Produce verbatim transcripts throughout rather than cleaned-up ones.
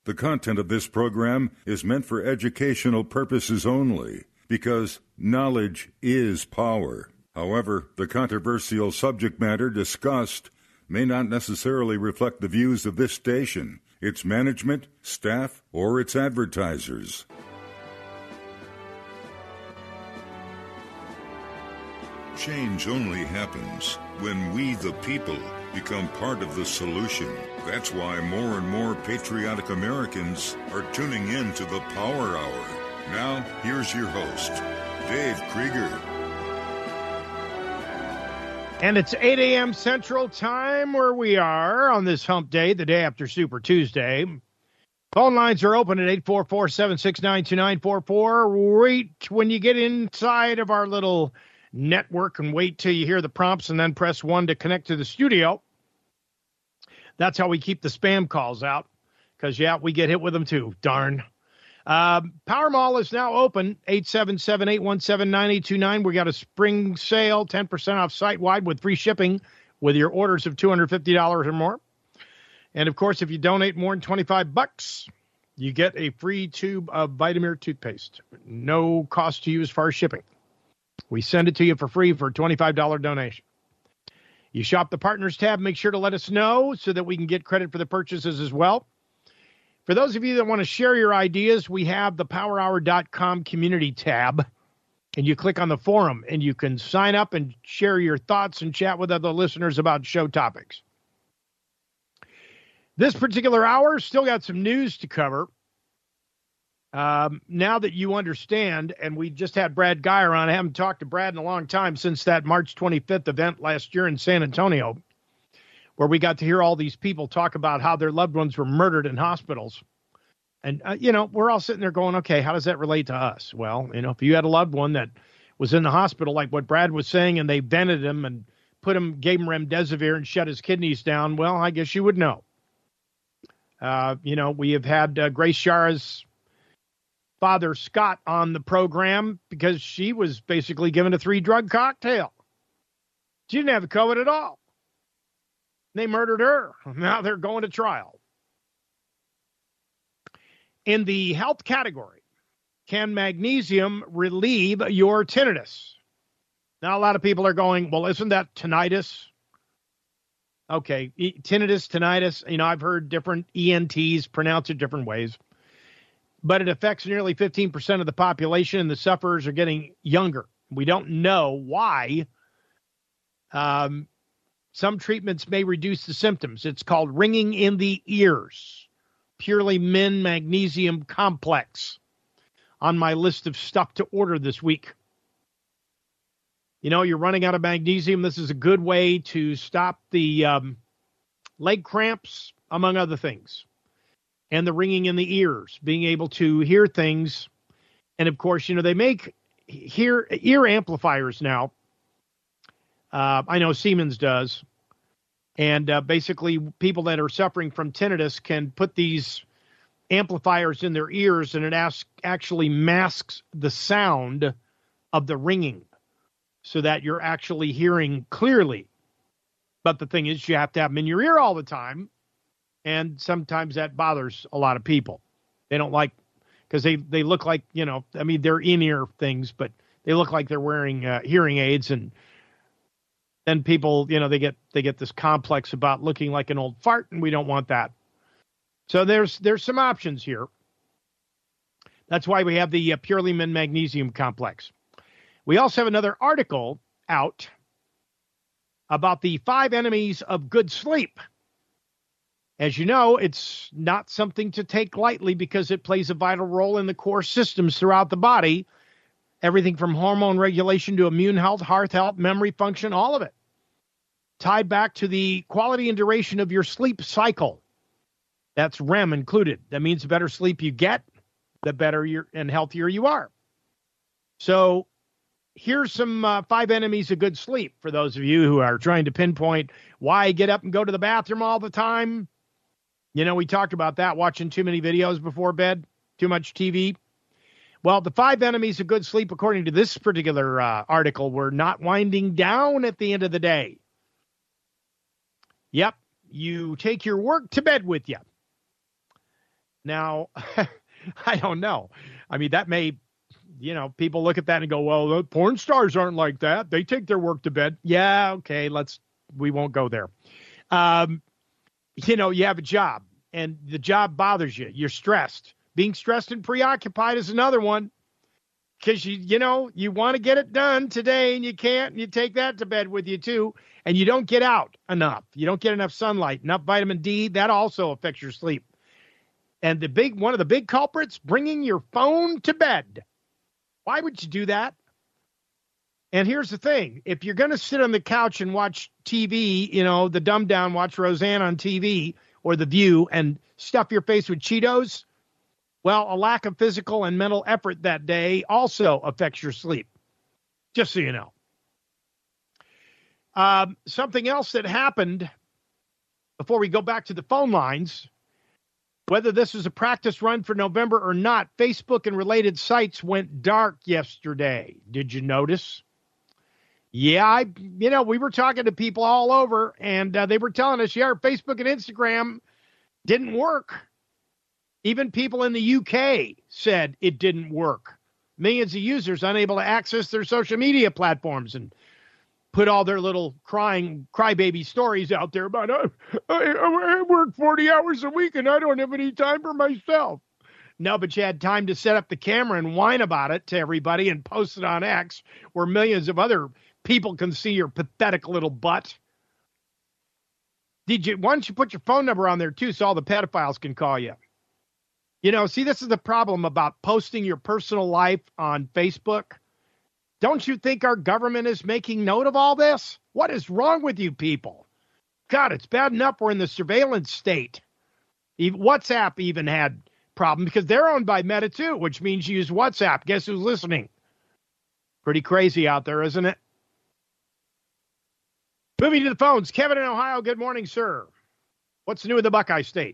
The content of this program is meant for educational purposes only, because knowledge is power. However, the controversial subject matter discussed may not necessarily reflect the views of this station, its management, staff, or its advertisers. Change only happens when we, the people, become part of the solution. That's why more and more patriotic Americans are tuning in to the Power Hour. Now, here's your host, Dave Krieger. And it's eight a.m. Central Time where we are on this hump day, the day after Super Tuesday. Phone lines are open at eight four four, seven six nine, two nine four four. Wait when you get inside of our little network and wait till you hear the prompts and then press one to connect to the studio. That's how we keep the spam calls out because, yeah, we get hit with them too. Darn. Um, Power Mall is now open, eight seven seven, eight one seven, nine eight two nine. We got a spring sale, ten percent off site-wide with free shipping with your orders of two hundred fifty dollars or more. And, of course, if you donate more than twenty-five bucks, you get a free tube of Vitamir toothpaste. No cost to you as far as shipping. We send it to you for free for a twenty-five dollars donation. You shop the Partners tab, make sure to let us know so that we can get credit for the purchases as well. For those of you that want to share your ideas, we have the power hour dot com community tab, and you click on the forum, and you can sign up and share your thoughts and chat with other listeners about show topics. This particular hour still got some news to cover. Um, now that you understand, and we just had Brad Geyer on, I haven't talked to Brad in a long time since that March twenty-fifth event last year in San Antonio, where we got to hear all these people talk about how their loved ones were murdered in hospitals. And, uh, you know, we're all sitting there going, okay, how does that relate to us? Well, you know, if you had a loved one that was in the hospital, like what Brad was saying, and they vented him and put him, gave him remdesivir and shut his kidneys down, well, I guess you would know. Uh, you know, we have had uh, Grace Shara's father, Scott, on the program because she was basically given a three-drug cocktail. She didn't have COVID at all. They murdered her. Now they're going to trial. In the health category, can magnesium relieve your tinnitus? Now, a lot of people are going, well, isn't that tinnitus? Okay, tinnitus, tinnitus, you know, I've heard different E N Ts pronounce it different ways. But it affects nearly fifteen percent of the population, and the sufferers are getting younger. We don't know why. Um, some treatments may reduce the symptoms. It's called ringing in the ears. Purely Min Magnesium Complex on my list of stuff to order this week. You know, you're running out of magnesium. This is a good way to stop the um, leg cramps, among other things. And the ringing in the ears, being able to hear things. And, of course, you know, they make hear, ear amplifiers now. Uh, I know Siemens does. And uh, basically, people that are suffering from tinnitus can put these amplifiers in their ears, and it asks, actually masks the sound of the ringing so that you're actually hearing clearly. But the thing is, you have to have them in your ear all the time. And sometimes that bothers a lot of people. They don't like, because they, they look like, you know, I mean, they're in-ear things, but they look like they're wearing uh, hearing aids. And then people, you know, they get they get this complex about looking like an old fart, and we don't want that. So there's there's some options here. That's why we have the uh, Purely Min Magnesium Complex. We also have another article out about the five enemies of good sleep. As you know, it's not something to take lightly because it plays a vital role in the core systems throughout the body. Everything from hormone regulation to immune health, heart health, memory function, all of it. Tied back to the quality and duration of your sleep cycle. That's R E M included. That means the better sleep you get, the better you're, and healthier you are. So here's some uh, five enemies of good sleep for those of you who are trying to pinpoint why get up and go to the bathroom all the time. You know, we talked about that, watching too many videos before bed, too much T V. Well, the five enemies of good sleep, according to this particular uh, article, were not winding down at the end of the day. Yep, you take your work to bed with you. Now, I don't know. I mean, that may, you know, people look at that and go, well, the porn stars aren't like that. They take their work to bed. Yeah, okay, let's, we won't go there. Um, you know, you have a job and the job bothers you. You're stressed. Being stressed and preoccupied is another one. Because, you you know, you want to get it done today and you can't, and you take that to bed with you too, and you don't get out enough. You don't get enough sunlight, enough vitamin D. That also affects your sleep. And the big one of the big culprits, bringing your phone to bed. Why would you do that? And here's the thing. If you're going to sit on the couch and watch T V, you know, the dumbed down, watch Roseanne on T V or The View and stuff your face with Cheetos, well, a lack of physical and mental effort that day also affects your sleep, just so you know. Um, something else that happened before we go back to the phone lines, whether this was a practice run for November or not, Facebook and related sites went dark yesterday. Did you notice? Yeah, I, you know, we were talking to people all over, and uh, they were telling us, yeah, Facebook and Instagram didn't work. Even people in the U K said it didn't work. Millions of users unable to access their social media platforms and put all their little crying crybaby stories out there about, oh, I, I work forty hours a week and I don't have any time for myself. No, but you had time to set up the camera and whine about it to everybody and post it on X, where millions of other people can see your pathetic little butt. Did you? Why don't you put your phone number on there too, so all the pedophiles can call you? You know, see, this is the problem about posting your personal life on Facebook. Don't you think our government is making note of all this? What is wrong with you people? God, it's bad enough we're in the surveillance state. Even WhatsApp even had problem because they're owned by Meta too, which means you use WhatsApp. Guess who's listening? Pretty crazy out there, isn't it? Moving to the phones. Kevin in Ohio. Good morning, sir. What's new with the Buckeye State?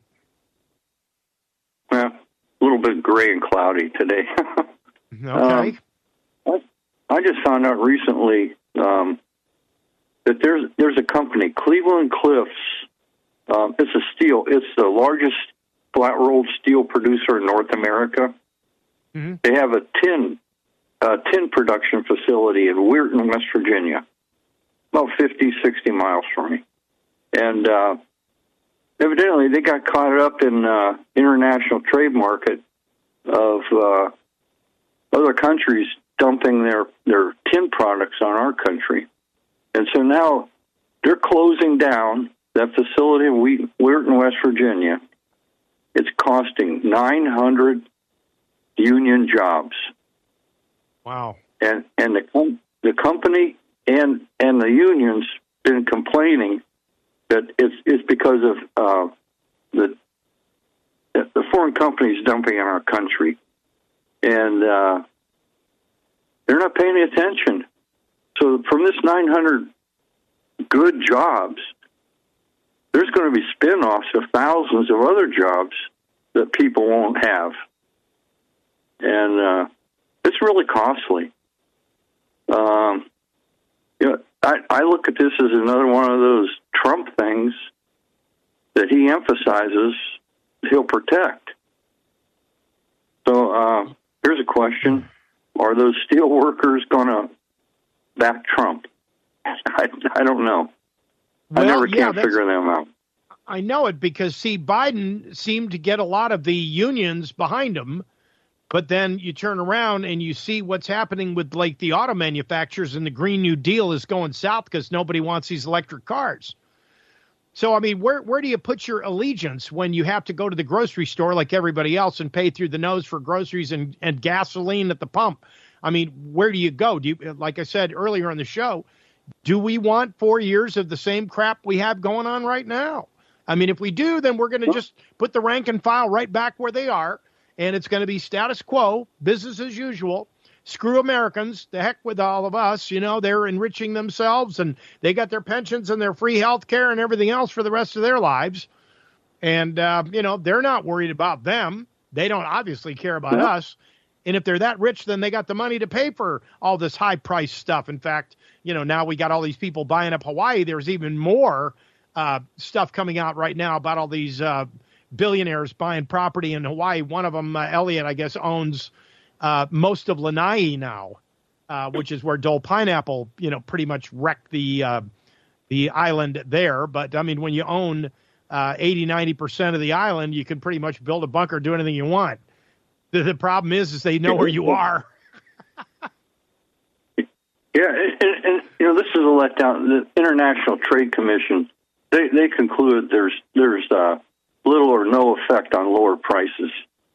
Well, a little bit gray and cloudy today. Okay. Um, I just found out recently um, that there's there's a company, Cleveland Cliffs. Um, it's a steel. It's the largest flat rolled steel producer in North America. Mm-hmm. They have a tin uh, tin production facility in Weirton, West Virginia, about fifty, sixty miles from me, and. Uh, Evidently, they got caught up in uh, international trade market of uh, other countries dumping their, their tin products on our country. And so now they're closing down that facility in Weirton, West Virginia. It's costing nine hundred union jobs. Wow. And and the the company and and the unions been complaining that it's, it's because of uh, the the foreign companies dumping in our country, and uh, they're not paying attention. So from this nine hundred good jobs, there's going to be spin-offs of thousands of other jobs that people won't have, and uh, it's really costly. Um, you know, I, I look at this as another one of those Trump things that he emphasizes he'll protect. So uh, here's a question. Are those steel workers going to back Trump? I, I don't know. Well, I never yeah, can figure them out. I know it because, see, Biden seemed to get a lot of the unions behind him. But then you turn around and you see what's happening with, like, the auto manufacturers, and the Green New Deal is going south because nobody wants these electric cars. So, I mean, where where do you put your allegiance when you have to go to the grocery store like everybody else and pay through the nose for groceries and, and gasoline at the pump? I mean, where do you go? Do you, like I said earlier on the show, do we want four years of the same crap we have going on right now? I mean, if we do, then we're going to just put the rank and file right back where they are. And it's going to be status quo, business as usual. Screw Americans. The heck with all of us. You know, they're enriching themselves, and they got their pensions and their free health care and everything else for the rest of their lives. And, uh, you know, they're not worried about them. They don't obviously care about mm-hmm. us. And if they're that rich, then they got the money to pay for all this high-priced stuff. In fact, you know, now we got all these people buying up Hawaii. There's even more uh, stuff coming out right now about all these uh billionaires buying property in Hawaii. One of them, uh, Elliott, I guess, owns uh, most of Lanai now, uh, which is where Dole Pineapple, you know, pretty much wrecked the uh, the island there. But, I mean, when you own uh, eighty, ninety percent of the island, you can pretty much build a bunker, do anything you want. The, the problem is, is they know where you are. Yeah, and, and, and you know, this is a letdown. The International Trade Commission, they they concluded there's there's uh, little or no effect on lower prices.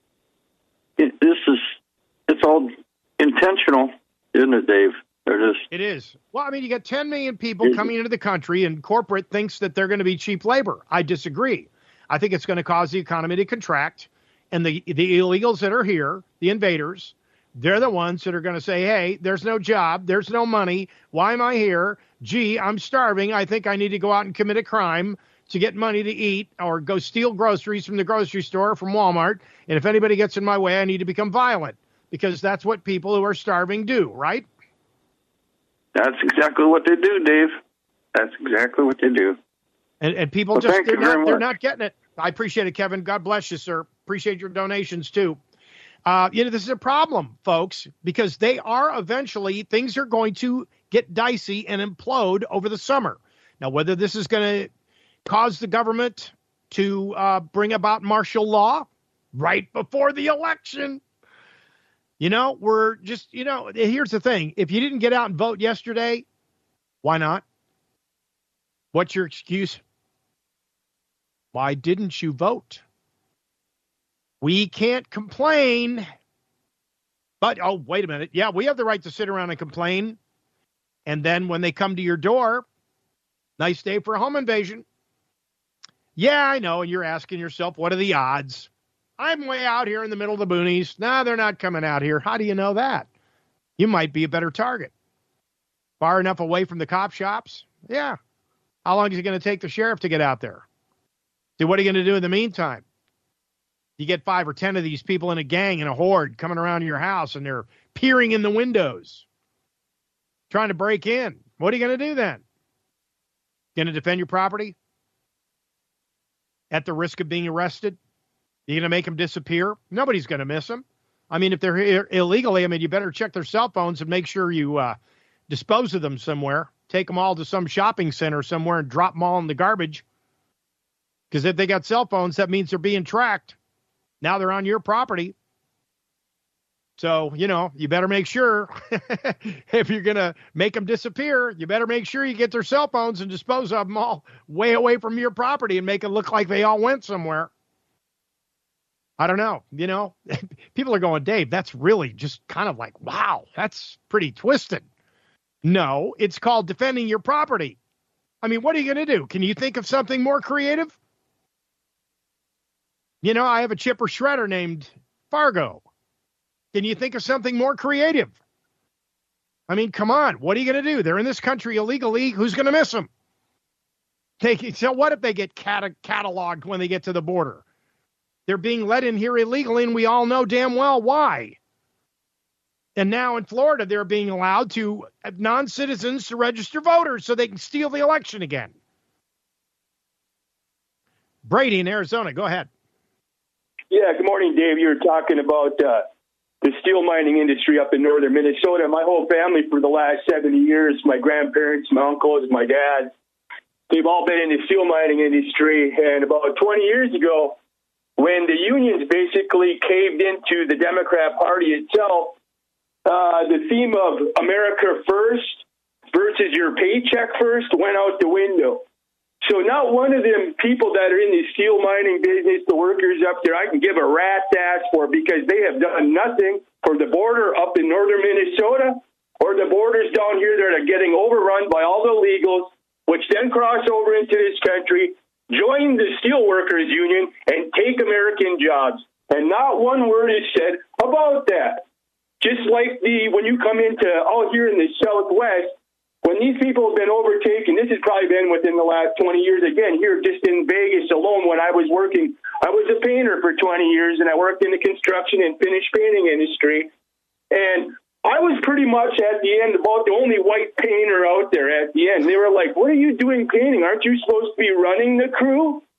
It, this is it's all intentional, isn't it, Dave? It is. It is. Well, I mean, you got ten million people coming into the country, and corporate thinks that they're going to be cheap labor. I disagree. I think it's going to cause the economy to contract, and the the illegals that are here, the invaders, they're the ones that are going to say, hey, there's no job, there's no money, why am I here? Gee, I'm starving, I think I need to go out and commit a crime to get money to eat or go steal groceries from the grocery store, from Walmart, and if anybody gets in my way, I need to become violent, because that's what people who are starving do, right? That's exactly what they do, Dave. That's exactly what they do. And, and people well, just, they're not, they're much. not getting it. I appreciate it, Kevin. God bless you, sir. Appreciate your donations, too. Uh, you know, this is a problem, folks, because they are eventually, things are going to get dicey and implode over the summer. Now, whether this is going to cause the government to uh, bring about martial law right before the election, you know, we're just, you know, here's the thing. If you didn't get out and vote yesterday, why not? What's your excuse? Why didn't you vote? We can't complain. But, oh, wait a minute. Yeah, we have the right to sit around and complain. And then when they come to your door, nice day for a home invasion. Yeah, I know. And you're asking yourself, what are the odds? I'm way out here in the middle of the boonies. Nah, they're not coming out here. How do you know that? You might be a better target. Far enough away from the cop shops? Yeah. How long is it going to take the sheriff to get out there? See, what are you going to do in the meantime? You get five or ten of these people in a gang, in a horde, coming around your house, and they're peering in the windows, trying to break in. What are you going to do then? Going to defend your property at the risk of being arrested? You're going to make them disappear? Nobody's going to miss them. I mean, if they're here illegally, I mean, you better check their cell phones and make sure you uh, dispose of them somewhere. Take them all to some shopping center somewhere and drop them all in the garbage. Because if they got cell phones, that means they're being tracked. Now they're on your property. So, you know, you better make sure if you're going to make them disappear, you better make sure you get their cell phones and dispose of them all way away from your property and make it look like they all went somewhere. I don't know. You know, people are going, Dave, that's really just kind of like, wow, that's pretty twisted. No, it's called defending your property. I mean, what are you going to do? Can you think of something more creative? You know, I have a chipper shredder named Fargo. Can you think of something more creative? I mean, come on. What are you going to do? They're in this country illegally. Who's going to miss them? They, so what if they get cat- cataloged when they get to the border? They're being let in here illegally, and we all know damn well why. And now in Florida, they're being allowed to have non-citizens to register voters so they can steal the election again. Brady in Arizona, go ahead. Yeah, good morning, Dave. You were talking about uh, the steel mining industry up in northern Minnesota. My whole family for the last seventy years, my grandparents, my uncles, my dad, they've all been in the steel mining industry. And about twenty years ago, when the unions basically caved into the Democrat Party itself, uh, the theme of America first versus your paycheck first went out the window. So not one of them people that are in the steel mining business, the workers up there, I can give a rat's ass for because they have done nothing for the border up in northern Minnesota or the borders down here that are getting overrun by all the illegals, which then cross over into this country, join the steel workers union, and take American jobs. And not one word is said about that. Just like the when you come into out here in the Southwest, when these people have been overtaken, this has probably been within the last twenty years. Again, here just in Vegas alone, when I was working, I was a painter for twenty years, and I worked in the construction and finished painting industry. And I was pretty much at the end about the only white painter out there at the end. They were like, what are you doing painting? Aren't you supposed to be running the crew?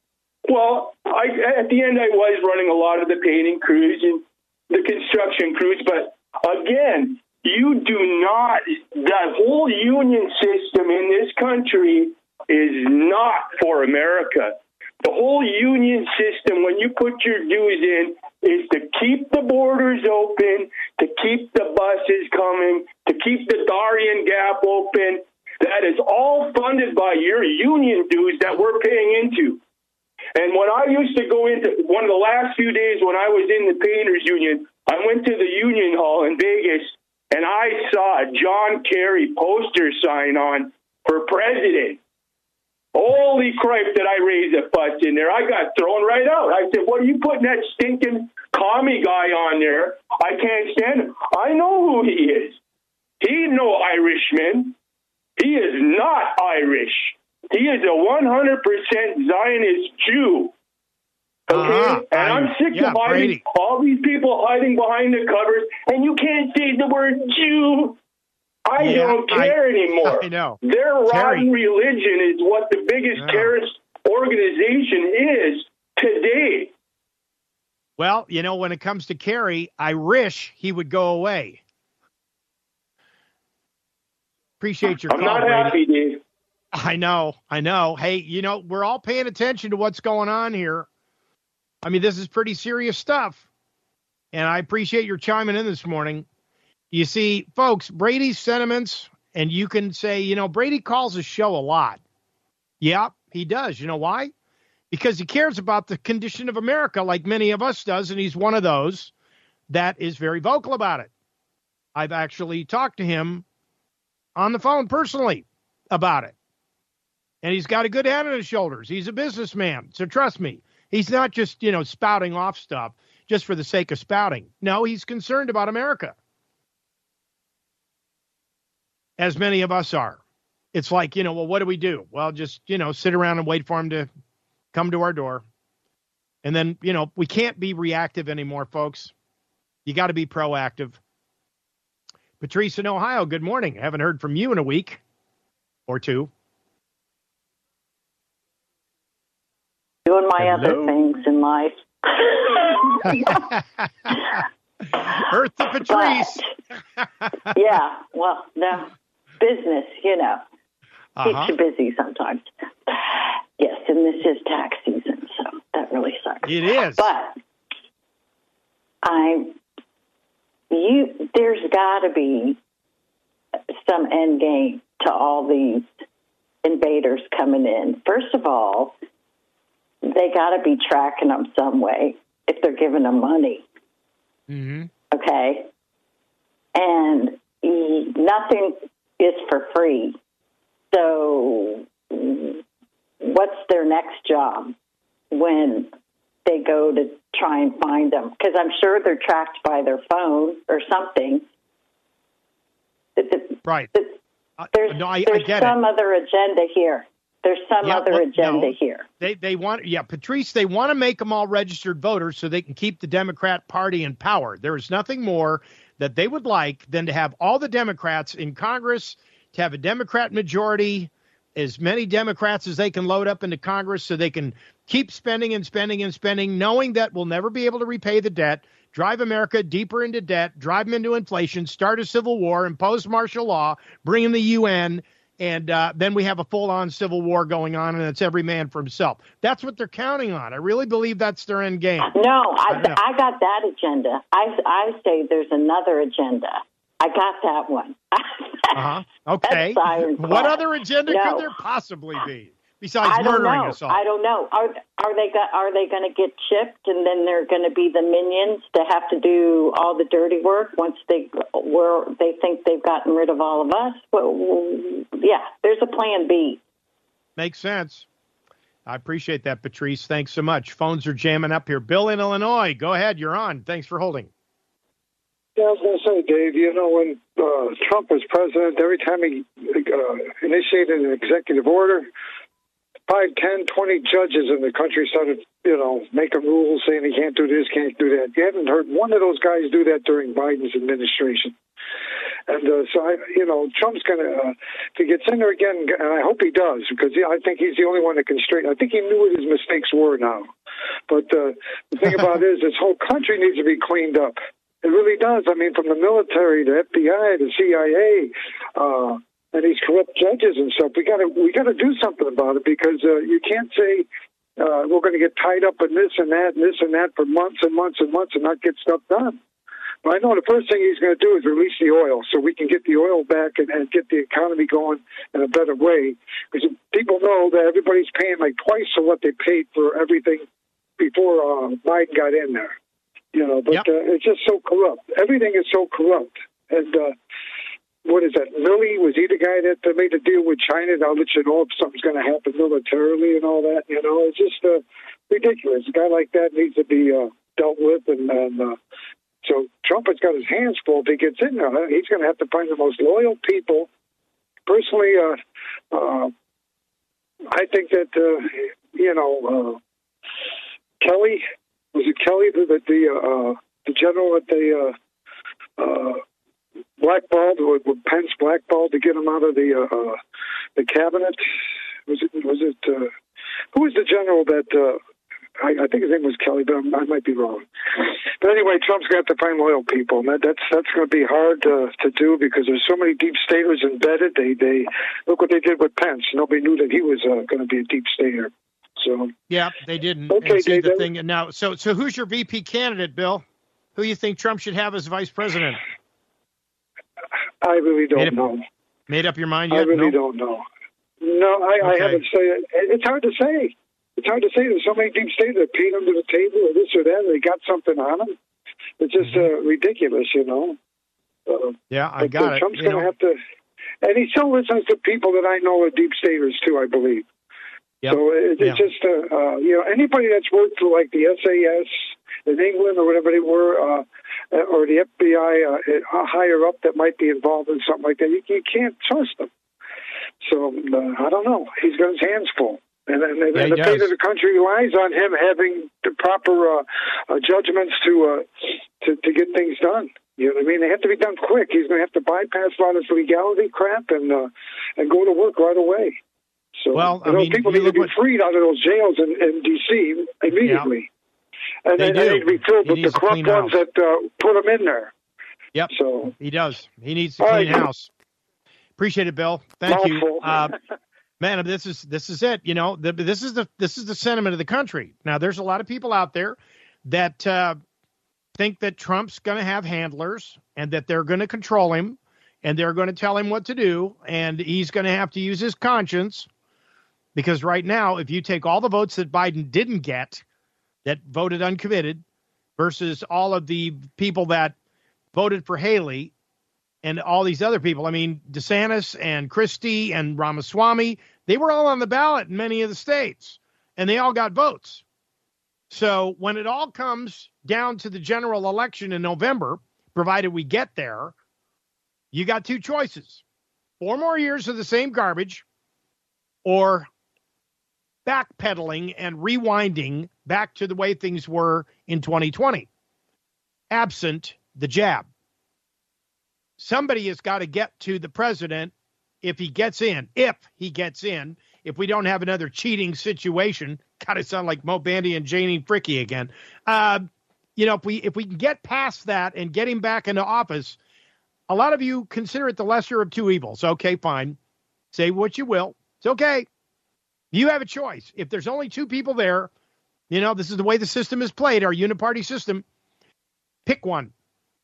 Well, I, at the end, I was running a lot of the painting crews and the construction crews, but again, you do not, that whole union system in this country is not for America. The whole union system, when you put your dues in, is to keep the borders open, to keep the buses coming, to keep the Darien Gap open. That is all funded by your union dues that we're paying into. And when I used to go into one of the last few days when I was in the Painters Union, I went to the Union Hall in Vegas, and I saw a John Kerry poster sign on for president. Holy cripe, did I raise a fuss in there. I got thrown right out. I said, what are you putting that stinking commie guy on there? I can't stand him. I know who he is. He's no Irishman. He is not Irish. He is a one hundred percent Zionist Jew. Okay? Uh-huh. And I'm sick yeah, of hiding, Brady. all these people hiding behind the covers, and you can't say the word Jew. I Yeah, don't care I, anymore. I know. Their rotten Terry. religion is what the biggest Yeah. terrorist organization is today. Well, you know, when it comes to Kerry, I wish he would go away. Appreciate your I'm call, not Brady. happy, Dave. I know, I know. Hey, you know, we're all paying attention to what's going on here. I mean, this is pretty serious stuff. And I appreciate your chiming in this morning. You see, folks, Brady's sentiments, and you can say, you know, Brady calls his show a lot. Yeah, he does. You know why? Because he cares about the condition of America like many of us does, and he's one of those that is very vocal about it. I've actually talked to him on the phone personally about it. And he's got a good head on his shoulders. He's a businessman. So trust me, he's not just, you know, spouting off stuff just for the sake of spouting. No, he's concerned about America, as many of us are. It's like, you know, well, what do we do? Well, just, you know, sit around and wait for him to come to our door. And then, you know, we can't be reactive anymore, folks. You got to be proactive. Patrice in Ohio, good morning. Haven't heard from you in a week or two. Doing my Hello. other things in life. Earth to Patrice. But, yeah, well, no, business, you know, Uh-huh. keeps you busy sometimes. Yes, and this is tax season, so that really sucks. It is. But I, you, there's got to be some end game to all these invaders coming in. First of all, they got to be tracking them some way if they're giving them money. Mm-hmm. Okay? And e- nothing is for free. So what's their next job when they go to try and find them? Because I'm sure they're tracked by their phone or something. The- the- Right. the- Uh, There's, no, I, there's I get some it. other agenda here. There's some Yeah, other well, agenda no. here. They they want, yeah, Patrice, they want to make them all registered voters so they can keep the Democrat Party in power. There is nothing more that they would like than to have all the Democrats in Congress, to have a Democrat majority, as many Democrats as they can load up into Congress so they can keep spending and spending and spending, knowing that we'll never be able to repay the debt, drive America deeper into debt, drive them into inflation, start a civil war, impose martial law, bring in the U N, and uh, then we have a full-on civil war going on, and it's every man for himself. That's what they're counting on. I really believe that's their end game. No, I, I know. I got that agenda. I, I say there's another agenda. I got that one. Uh-huh. Okay. That's ironclad. What other agenda No. could there possibly be besides I don't murdering know. us all? I don't know. Are are they go, are they going to get chipped, and then they're going to be the minions to have to do all the dirty work once they were they think they've gotten rid of all of us? Well, yeah, there's a plan B. Makes sense. I appreciate that, Patrice. Thanks so much. Phones are jamming up here. Bill in Illinois, go ahead. You're on. Thanks for holding. Yeah, I was going to say, Dave, you know, when uh, Trump was president, every time he uh, initiated an executive order, five, ten, twenty judges in the country started, you know, making rules saying he can't do this, can't do that. You haven't heard one of those guys do that during Biden's administration. And uh, so, I, you know, Trump's going to, uh, if he gets in there again, and I hope he does, because I think he's the only one that can straighten. I think he knew what his mistakes were now. But uh, the thing about it is this whole country needs to be cleaned up. It really does. I mean, from the military, the F B I, the C I A, uh, and these corrupt judges and stuff. We got to we got to do something about it, because uh, you can't say uh, we're going to get tied up in this and that and this and that for months and months and months and not get stuff done. But I know the first thing he's going to do is release the oil so we can get the oil back and, and get the economy going in a better way. Because people know that everybody's paying like twice of what they paid for everything before uh, Biden got in there. You know, but yep. uh, it's just so corrupt. Everything is so corrupt. And uh, what is that? Milley, was he the guy that uh, made the deal with China? I'll let you know if something's going to happen militarily and all that. You know, it's just uh, ridiculous. A guy like that needs to be uh, dealt with. And, and uh, so Trump has got his hands full. If he gets in there, he's going to have to find the most loyal people. Personally, uh, uh, I think that, uh, you know, uh, Kelly... Was it Kelly that the uh, the general that they uh, uh, blackballed, or Pence blackballed to get him out of the uh, the cabinet? Was it was it uh, who was the general that uh, I, I think his name was Kelly, but I'm, I might be wrong. But anyway, Trump's going to have to find loyal people, and that, that's that's going to be hard uh, to do, because there's so many deep staters embedded. They they look what they did with Pence. Nobody knew that he was uh, going to be a deep stater. So yeah, they didn't. Okay, and see they, the thing now. So so who's your V P candidate, Bill? Who you think Trump should have as vice president? I really don't made up, know. Made up your mind yet? I really no? don't know. No, I, okay. I haven't said it. It's hard to say. It's hard to say. There's so many deep staters that paid them to the table, or this or that. Or they got something on them. It's just uh, ridiculous, you know. Uh, yeah, I got uh, it. Trump's going to have to, and he still listens to people that I know are deep staters too, I believe. Yep. So it, it's yeah. just, uh, uh, you know, anybody that's worked for like the S A S in England or whatever they were, uh, or the F B I uh, higher up that might be involved in something like that, you, you can't trust them. So uh, I don't know. He's got his hands full. And, and, yeah, and the fate of the country relies on him having the proper uh, uh, judgments to, uh, to to get things done. You know what I mean? They have to be done quick. He's going to have to bypass a lot of this legality crap and uh, and go to work right away. So, well, I you know, mean, people need to be what... freed out of those jails in, in D C immediately. Yeah. And they, they, they need to be filled he with the corrupt ones house. that uh, put them in there. Yep. So he does. He needs to All clean right. house. Appreciate it, Bill. Thank Mouthful. you. Uh, man, this is this is it. You know, the, this is the this is the sentiment of the country. Now, there's a lot of people out there that uh, think that Trump's going to have handlers and that they're going to control him and they're going to tell him what to do, and he's going to have to use his conscience. Because right now, if you take all the votes that Biden didn't get, that voted uncommitted, versus all of the people that voted for Haley and all these other people, I mean, DeSantis and Christie and Ramaswamy, they were all on the ballot in many of the states, and they all got votes. So when it all comes down to the general election in November, provided we get there, you got two choices. Four more years of the same garbage, or backpedaling and rewinding back to the way things were in twenty twenty, absent the jab. Somebody has got to get to the president if he gets in, if he gets in, if we don't have another cheating situation. God, it sound like Mo Bandy and Janine Fricky again. Uh, you know, if we if we can get past that and get him back into office, a lot of you consider it the lesser of two evils. Okay, fine. Say what you will. It's okay. You have a choice. If there's only two people there, you know, this is the way the system is played, our uniparty system. Pick one.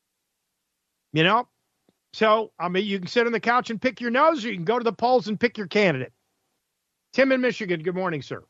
You know? So, I mean, you can sit on the couch and pick your nose, or you can go to the polls and pick your candidate. Tim in Michigan, good morning, sir.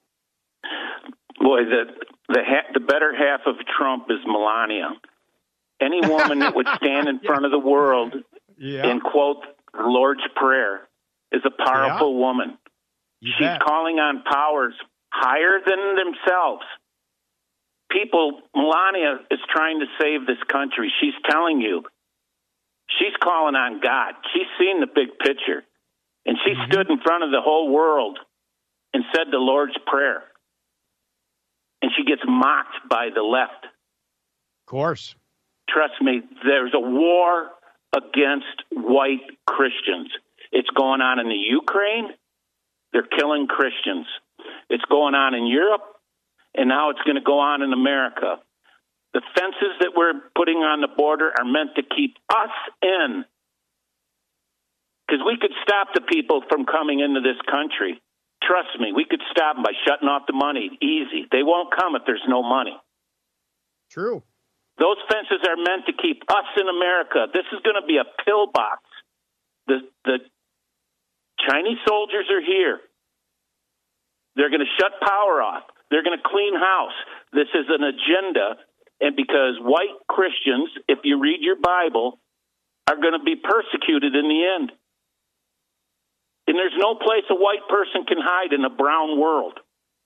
Boy, the the, ha- the better half of Trump is Melania. Any woman that would stand in front of the world yeah. and quote the Lord's Prayer is a powerful yeah. woman. You She's bet. calling on powers higher than themselves. People, Melania is trying to save this country. She's telling you. She's calling on God. She's seen the big picture. And she mm-hmm. stood in front of the whole world and said the Lord's Prayer. And she gets mocked by the left. Of course. Trust me, there's a war against white Christians. It's going on in the Ukraine. They're killing Christians. It's going on in Europe, and now it's going to go on in America. The fences that we're putting on the border are meant to keep us in. Because we could stop the people from coming into this country. Trust me, we could stop them by shutting off the money. Easy. They won't come if there's no money. True. Those fences are meant to keep us in America. This is going to be a pillbox. The, the Chinese soldiers are here. They're going to shut power off. They're going to clean house. This is an agenda. And because white Christians, if you read your Bible, are going to be persecuted in the end. And there's no place a white person can hide in a brown world.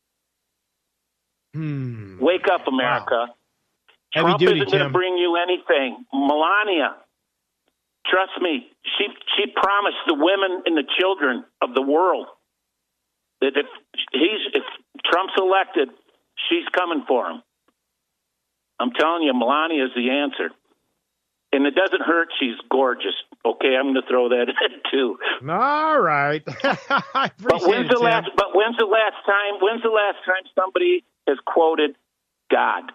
Hmm. Wake up, America. Wow. Trump duty, isn't going to Tim. bring you anything. Melania, trust me, she she promised the women and the children of the world that if he's if Trump's elected, she's coming for him. I'm telling you, Melania is the answer. And it doesn't hurt. She's gorgeous. Okay, I'm going to throw that in too. All right. I appreciate but when's it, the Tim. last? But when's the last time? When's the last time somebody has quoted God?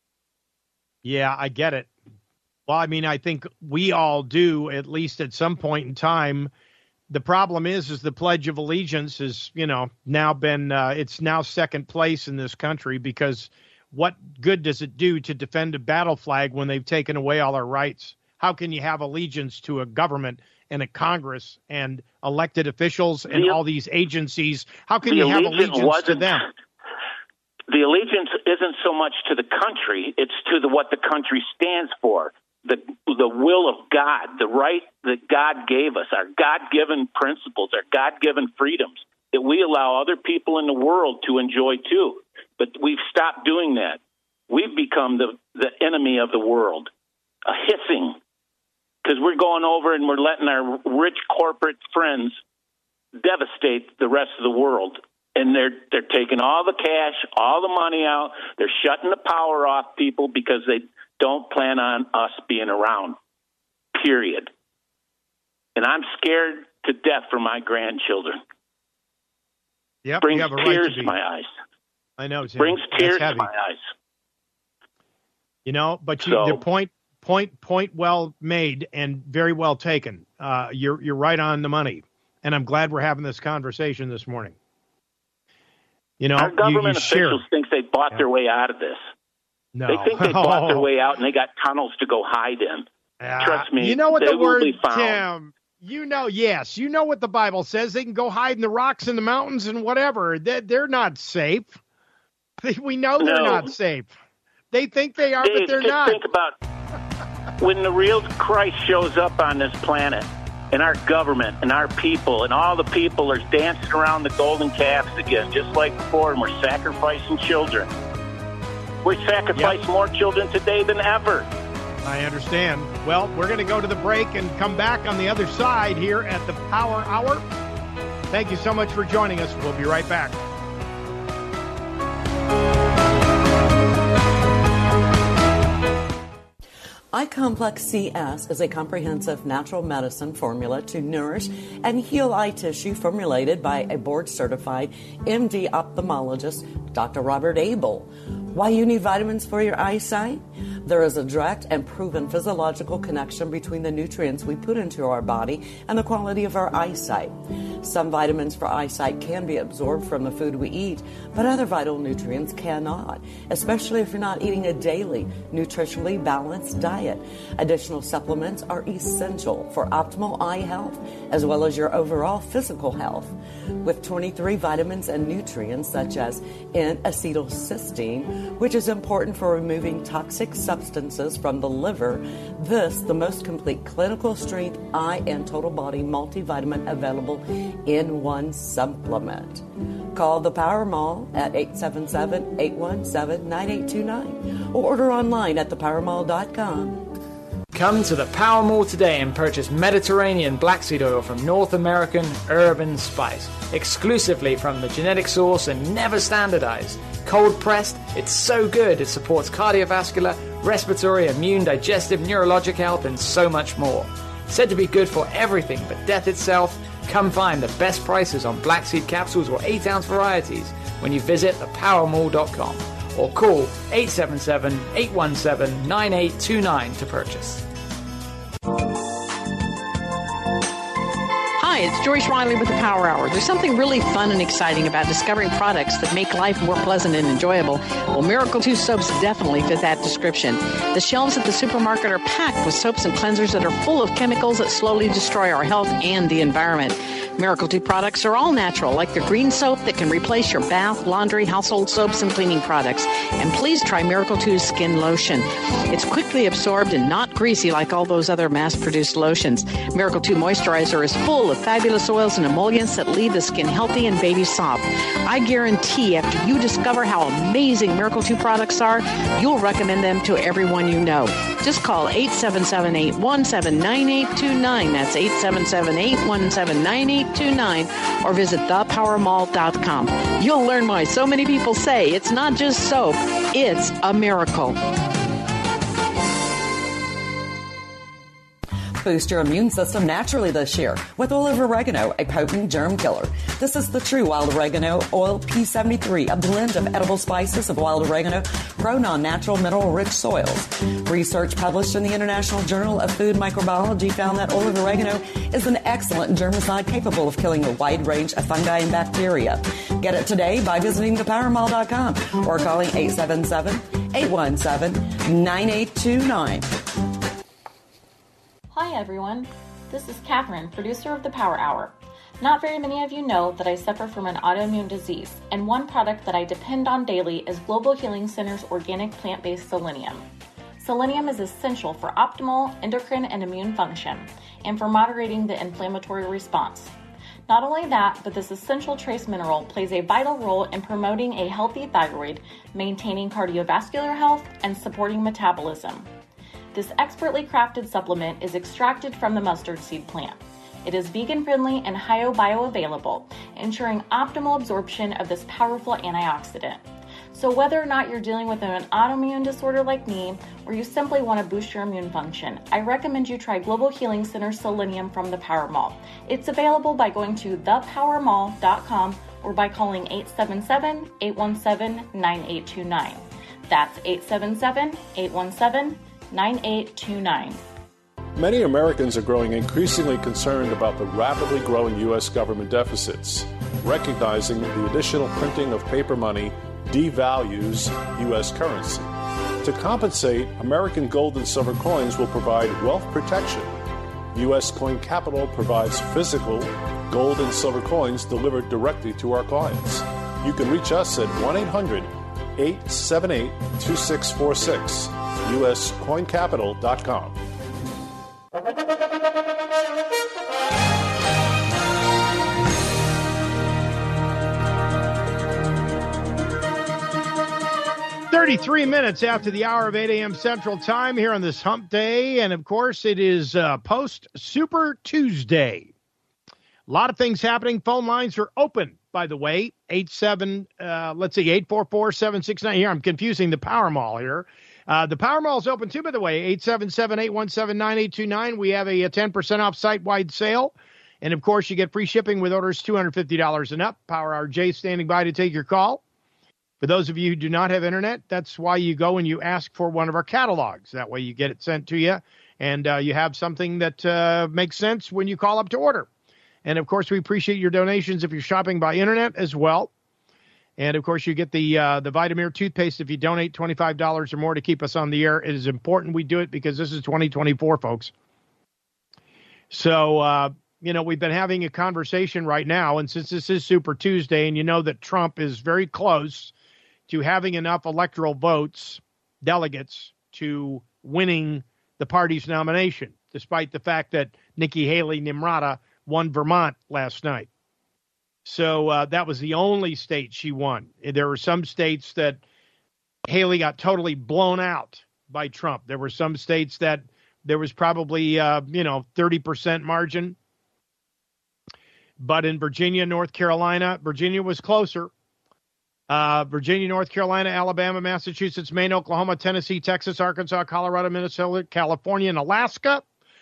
Yeah, I get it. Well, I mean, I think we all do, at least at some point in time. The problem is, is the Pledge of Allegiance is, you know, now been, uh, it's now second place in this country because what good does it do to defend a battle flag when they've taken away all our rights? How can you have allegiance to a government and a Congress and elected officials and the, all these agencies? How can you have allegiance to them? The allegiance isn't so much to the country, it's to the, what the country stands for, the the will of God, the right that God gave us, our God-given principles, our God-given freedoms that we allow other people in the world to enjoy too. But we've stopped doing that. We've become the, the enemy of the world, a hissing, because we're going over and we're letting our rich corporate friends devastate the rest of the world. And they're they're taking all the cash, all the money out. They're shutting the power off people because they don't plan on us being around, period. And I'm scared to death for my grandchildren. Yep, Brings you have a right tears to to be. my eyes. I know, Tim. Brings That's tears to heavy. my eyes. You know, but you, So- the point, point, point well made and very well taken. Uh, you're you're right on the money, and I'm glad we're having this conversation this morning. You know, Our government you, you share. officials think they bought Yeah. their way out of this. No, They think they bought their Oh. way out and they got tunnels to go hide in. Ah, Trust me, You know what they the will word, be found. Tim? You know, yes, you know what the Bible says. They can go hide in the rocks in the mountains and whatever. They're, they're not safe. They, we know they're No. not safe. They think they are, Dave, but they're just not. think about when the real Christ shows up on this planet, and our government and our people and all the people are dancing around the golden calves again, just like before, and we're sacrificing children. We sacrifice Yep. more children today than ever. I understand. Well, we're going to go to the break and come back on the other side here at the Power Hour. Thank you so much for joining us. We'll be right back. iComplex C S is a comprehensive natural medicine formula to nourish and heal eye tissue formulated by a board-certified M D ophthalmologist, Doctor Robert Abel. Why you need vitamins for your eyesight? There is a direct and proven physiological connection between the nutrients we put into our body and the quality of our eyesight. Some vitamins for eyesight can be absorbed from the food we eat, but other vital nutrients cannot, especially if you're not eating a daily, nutritionally balanced diet. Additional supplements are essential for optimal eye health as well as your overall physical health. With twenty-three vitamins and nutrients such as N-acetylcysteine, which is important for removing toxic substances from the liver, this the most complete clinical strength eye and total body multivitamin available in one supplement. Call the Power Mall at eight seven seven, eight one seven, nine eight two nine or order online at the power mall dot com. Come to the Power Mall today and purchase Mediterranean black seed oil from North American Urban Spice, exclusively from the genetic source and never standardized. Cold pressed, it's so good it supports cardiovascular, respiratory, immune, digestive, neurologic health, and so much more. Said to be good for everything but death itself, come find the best prices on black seed capsules or eight ounce varieties when you visit the power mall dot com or call eight seven seven, eight one seven, nine eight two nine to purchase. Hi, it's Joyce Riley with the Power Hour. There's something really fun and exciting about discovering products that make life more pleasant and enjoyable. Well, Miracle two soaps definitely fit that description. The shelves at the supermarket are packed with soaps and cleansers that are full of chemicals that slowly destroy our health and the environment. Miracle two products are all natural, like their green soap that can replace your bath, laundry, household soaps, and cleaning products. And please try Miracle two's skin lotion. It's quickly absorbed and not greasy like all those other mass-produced lotions. Miracle two moisturizer is full of fabulous oils and emollients that leave the skin healthy and baby soft. I guarantee after you discover how amazing Miracle two products are, you'll recommend them to everyone you know. Just call eight seven seven, eight one seven, nine eight two nine. That's eight seven seven, eight one seven, nine eight two nine, or visit the power mall dot com. You'll learn why so many people say it's not just soap, it's a miracle. Boost your immune system naturally this year with olive oregano, a potent germ killer. This is the true wild oregano oil P seventy-three, a blend of edible spices of wild oregano grown on natural mineral-rich soils. Research published in the International Journal of Food Microbiology found that olive oregano is an excellent germicide capable of killing a wide range of fungi and bacteria. Get it today by visiting the power mall dot com or calling eight seven seven, eight one seven, nine eight two nine. Hi everyone, this is Catherine, producer of the Power Hour. Not very many of you know that I suffer from an autoimmune disease, and one product that I depend on daily is Global Healing Center's organic plant-based selenium. Selenium is essential for optimal endocrine and immune function, and for moderating the inflammatory response. Not only that, but this essential trace mineral plays a vital role in promoting a healthy thyroid, maintaining cardiovascular health, and supporting metabolism. This expertly crafted supplement is extracted from the mustard seed plant. It is vegan-friendly and bio-bioavailable, ensuring optimal absorption of this powerful antioxidant. So whether or not you're dealing with an autoimmune disorder like me, or you simply want to boost your immune function, I recommend you try Global Healing Center Selenium from the Power Mall. It's available by going to the power mall dot com or by calling eight seven seven, eight one seven, nine eight two nine. That's eight seven seven, eight one seven, nine eight two nine. Many Americans are growing increasingly concerned about the rapidly growing U S government deficits, recognizing the additional printing of paper money devalues U S currency. To compensate, American gold and silver coins will provide wealth protection. U S Coin Capital provides physical gold and silver coins delivered directly to our clients. You can reach us at one eight hundred, eight seven eight, two six four six. U S coin capital dot com. thirty-three minutes after the hour of eight a.m. Central Time here on this hump day. And, of course, it is uh, post-Super Tuesday. A lot of things happening. Phone lines are open, by the way. eight seven, uh, let's see, eight four four, seven six nine. Here, I'm confusing the Power Mall here. Uh, the Power Mall is open, too, by the way, eight seven seven, eight one seven, nine eight two nine. We have a, a ten percent off site-wide sale. And, of course, you get free shipping with orders two hundred fifty dollars and up. Power Hour Jay standing by to take your call. For those of you who do not have internet, that's why you go and you ask for one of our catalogs. That way you get it sent to you, and uh, you have something that uh, makes sense when you call up to order. And, of course, we appreciate your donations if you're shopping by internet as well. And, of course, you get the uh, the Vitamir toothpaste if you donate twenty-five dollars or more to keep us on the air. It is important we do it because this is twenty twenty-four, folks. So, uh, you know, we've been having a conversation right now, and since this is Super Tuesday, and you know that Trump is very close to having enough electoral votes, delegates, to winning the party's nomination, despite the fact that Nikki Haley Nimrata won Vermont last night. So uh, that was the only state she won. There were some states that Haley got totally blown out by Trump. There were some states that there was probably, uh, you know, thirty percent margin. But in Virginia, North Carolina, Virginia was closer. Uh, Virginia, North Carolina, Alabama, Massachusetts, Maine, Oklahoma, Tennessee, Texas, Arkansas, Colorado, Minnesota, California, and Alaska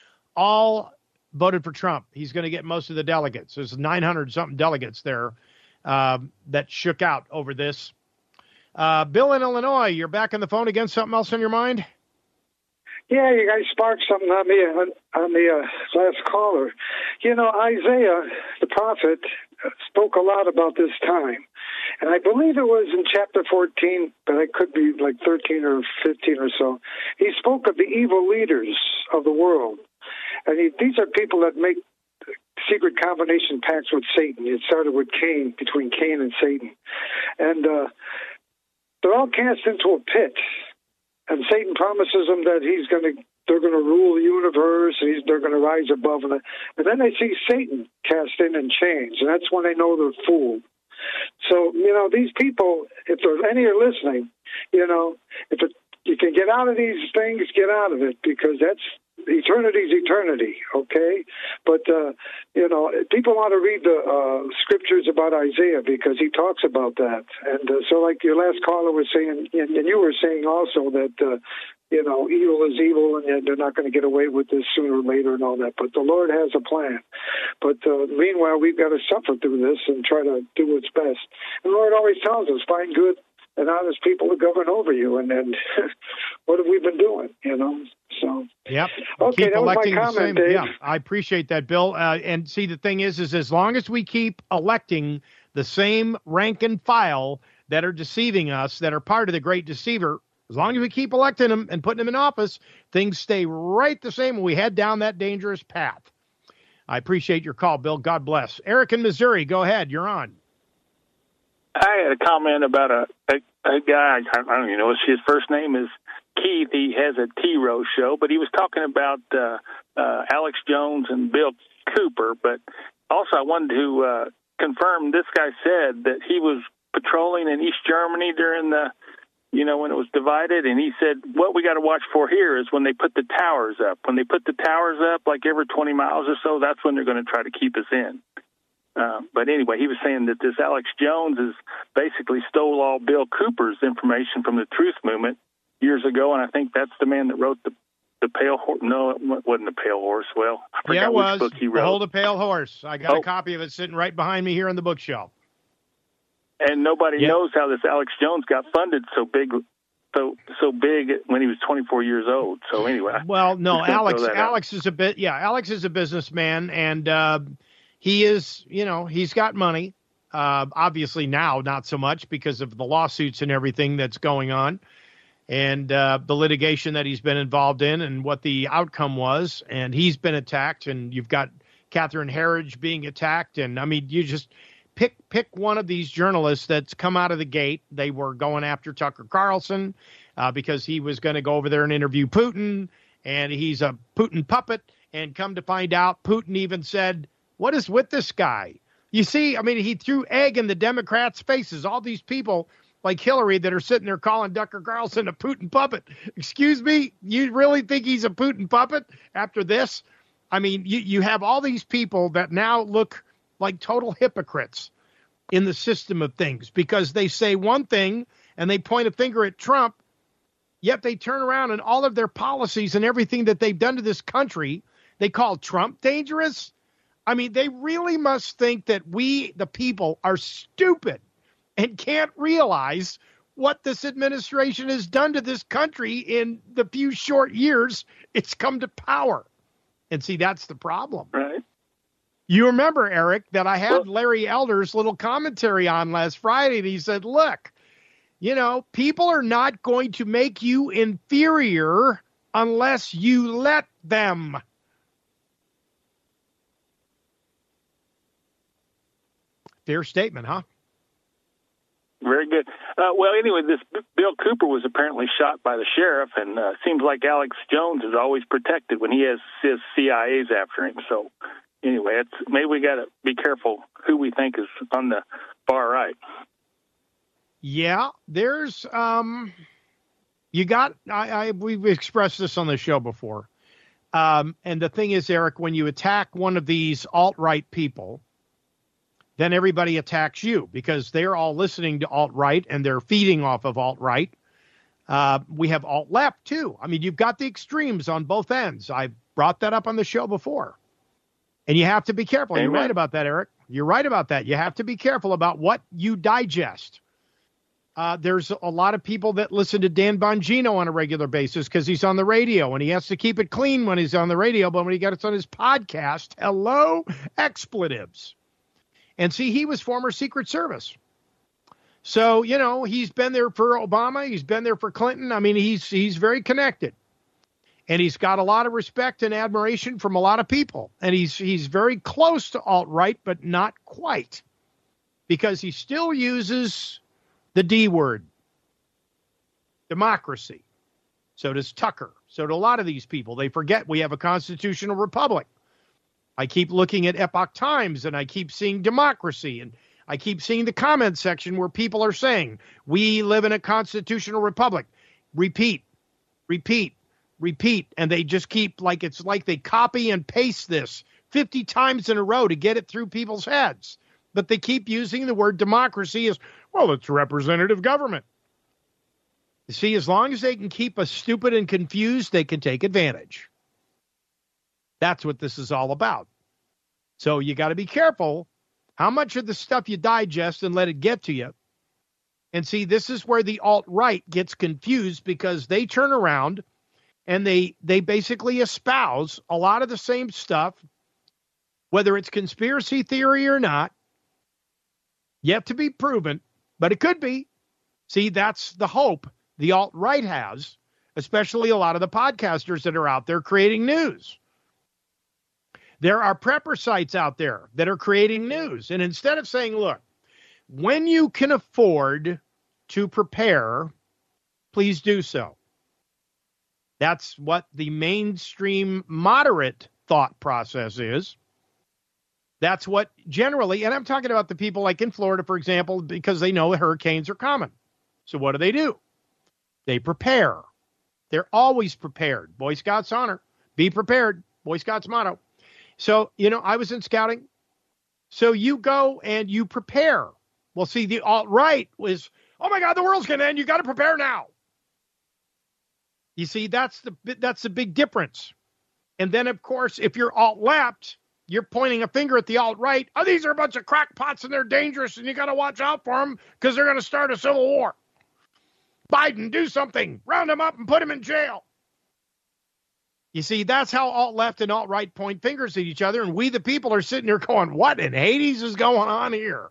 all voted for Trump. He's going to get most of the delegates. There's nine hundred something delegates there uh, that shook out over this. Uh, Bill in Illinois, you're back on the phone again. Something else on your mind? Yeah, you guys sparked something on me on, on the uh, last caller. You know, Isaiah, the prophet, spoke a lot about this time. And I believe it was in chapter fourteen, but it could be like thirteen or fifteen or so. He spoke of the evil leaders of the world. And he, these are people that make secret combination pacts with Satan. It started with Cain, between Cain and Satan. And uh, they're all cast into a pit. And Satan promises them that he's going to, they're going to rule the universe, and he's, they're going to rise above it. And then they see Satan cast in and change, and that's when they know they're fooled. So, you know, these people, if there's any are listening, you know, if it, you can get out of these things, get out of it, because that's, eternity's eternity, okay? But, uh, you know, people want to read the uh, scriptures about Isaiah because he talks about that. And uh, so like your last caller was saying, and, and you were saying also that, uh, you know, evil is evil and they're not going to get away with this sooner or later and all that. But the Lord has a plan. But uh, meanwhile, we've got to suffer through this and try to do what's best. And the Lord always tells us, find good and honest people to govern over you. And then what have we been doing, you know? So, yep. Okay, keep that was my electing comment, the same, Dave. Yeah, I appreciate that, Bill. Uh, and see, the thing is, is as long as we keep electing the same rank and file that are deceiving us, that are part of the great deceiver, as long as we keep electing them and putting them in office, things stay right the same when we head down that dangerous path. I appreciate your call, Bill. God bless. Eric in Missouri, go ahead. You're on. I had a comment about a, a, a guy, I don't even know what his first name is, Keith. He has a T-Row show, but he was talking about uh, uh, Alex Jones and Bill Cooper. But also I wanted to uh, confirm this guy said that he was patrolling in East Germany during the, you know, when it was divided, and he said what we got to watch for here is when they put the towers up. When they put the towers up, like every twenty miles or so, that's when they're going to try to keep us in. Uh, but anyway, he was saying that this Alex Jones is basically stole all Bill Cooper's information from the Truth Movement years ago, and I think that's the man that wrote the the Pale Horse. No, it wasn't the Pale Horse. Well, I forgot yeah, it which was. book he wrote. Behold a Pale Horse. I got oh. a copy of it sitting right behind me here on the bookshelf. And nobody yep. knows how this Alex Jones got funded so big, so so big when he was twenty-four years old. So anyway, well, no, Alex. Alex out. is a bit. Yeah, Alex is a businessman, and uh, he is. You know, he's got money. Uh, obviously now, not so much because of the lawsuits and everything that's going on, and uh, the litigation that he's been involved in, and what the outcome was. And he's been attacked, and you've got Catherine Herridge being attacked, and I mean, you just. Pick pick one of these journalists that's come out of the gate. They were going after Tucker Carlson uh, because he was going to go over there and interview Putin, and he's a Putin puppet. And come to find out, Putin even said, what is with this guy? You see, I mean, he threw egg in the Democrats' faces. All these people like Hillary that are sitting there calling Tucker Carlson a Putin puppet. Excuse me? You really think he's a Putin puppet after this? I mean, you, you have all these people that now look like total hypocrites in the system of things because they say one thing and they point a finger at Trump, yet they turn around and all of their policies and everything that they've done to this country, they call Trump dangerous. I mean, they really must think that we, the people, are stupid and can't realize what this administration has done to this country in the few short years it's come to power. And see, that's the problem. Right. You remember, Eric, that I had Larry Elder's little commentary on last Friday, and he said, look, you know, people are not going to make you inferior unless you let them. Fair statement, huh? Very good. Uh, well, anyway, this Bill Cooper was apparently shot by the sheriff, and uh, seems like Alex Jones is always protected when he has his C I As after him, so... Anyway, it's, maybe we got to be careful who we think is on the far right. Yeah, there's, um, you got, I, I, we've expressed this on the show before. Um, and the thing is, Eric, when you attack one of these alt-right people, then everybody attacks you because they're all listening to alt-right and they're feeding off of alt-right. Uh, we have alt-left, too. I mean, you've got the extremes on both ends. I brought that up on the show before. And you have to be careful. Amen. You're right about that, Eric. You're right about that. You have to be careful about what you digest. Uh, there's a lot of people that listen to Dan Bongino on a regular basis because he's on the radio, and he has to keep it clean when he's on the radio. But when he gets on his podcast, hello, expletives. And see, he was former Secret Service. So, you know, he's been there for Obama. He's been there for Clinton. I mean, he's he's very connected. And he's got a lot of respect and admiration from a lot of people. And he's he's very close to alt-right, but not quite. Because he still uses the D word, democracy. So does Tucker. So do a lot of these people. They forget we have a constitutional republic. I keep looking at Epoch Times, and I keep seeing democracy. And I keep seeing the comment section where people are saying, we live in a constitutional republic. Repeat, repeat, repeat. And they just keep, like it's like they copy and paste this fifty times in a row to get it through people's heads. But they keep using the word democracy as, well, it's representative government. You see, as long as they can keep us stupid and confused, they can take advantage. That's what this is all about. So you got to be careful how much of the stuff you digest and let it get to you. And see, this is where the alt-right gets confused because they turn around and they they basically espouse a lot of the same stuff, whether it's conspiracy theory or not, yet to be proven, but it could be. See, that's the hope the alt-right has, especially a lot of the podcasters that are out there creating news. There are prepper sites out there that are creating news. And instead of saying, look, when you can afford to prepare, please do so. That's what the mainstream moderate thought process is. That's what generally, and I'm talking about the people like in Florida, for example, because they know hurricanes are coming. So what do they do? They prepare. They're always prepared. Boy Scouts honor. Be prepared. Boy Scouts motto. So, you know, I was in scouting. So you go and you prepare. Well, see, the alt-right was, oh, my God, the world's going to end. You got to prepare now. You see, that's the that's the big difference. And then, of course, if you're alt-left, you're pointing a finger at the alt-right. Oh, these are a bunch of crackpots and they're dangerous and you got to watch out for them because they're going to start a civil war. Biden, do something. Round them up and put them in jail. You see, that's how alt-left and alt-right point fingers at each other, and we the people are sitting here going, what in Hades is going on here?